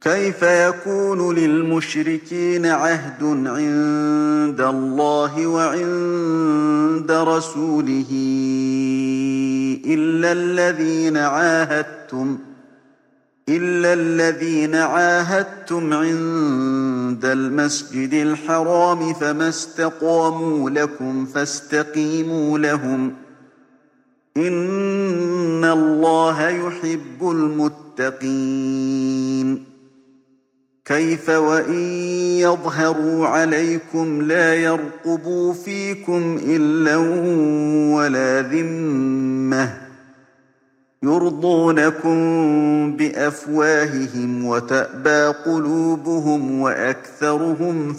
كيف يكون للمشركين عهد عند الله وعند رسوله إلا الذين عاهدتم عند المسجد الحرام فما استقاموا لكم فاستقيموا لهم إن الله يحب المتقين كيف وإن يظهروا عليكم لا يرقبوا فيكم إلا ولا ذمة يرضونكم بأفواههم وتأبى قلوبهم وأكثرهم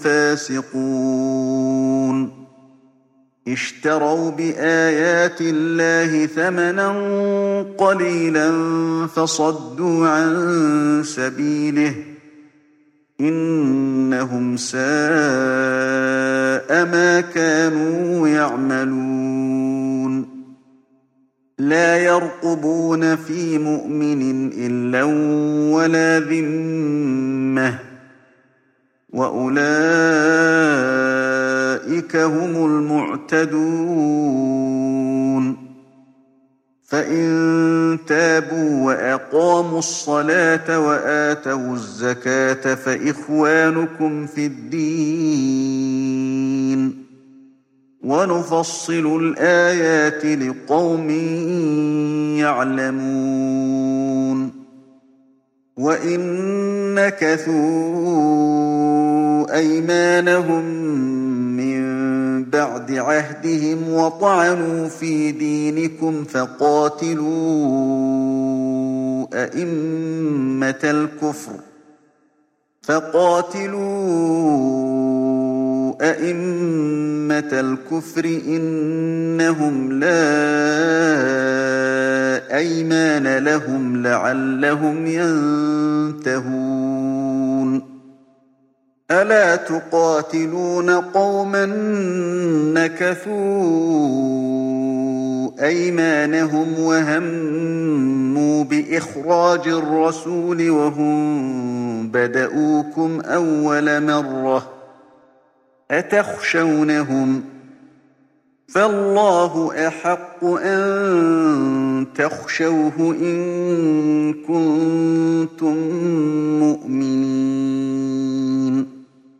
فاسقون اشتروا بآيات الله ثمنا قليلا فصدوا عن سبيله إنهم ساء ما كانوا يعملون لا يرقبون في مؤمن إلا ولا ذمة وأولئك هم المعتدون فإن تابوا وأقاموا الصلاة وآتوا الزكاة فإخوانكم في الدين ونفصل الآيات لقوم يعلمون وإن نكثوا أيمانهم من بعد عهدهم وطعنوا في دينكم فقاتلوا أئمة الكفر إنهم لا أيمان لهم لعلهم ينتهون ألا تقاتلون قوما نكثوا أيمانهم وهموا بإخراج الرسول وهم بدؤوكم أول مرة أتخشونهم فالله أحق أن تخشوه إن كنتم مؤمنين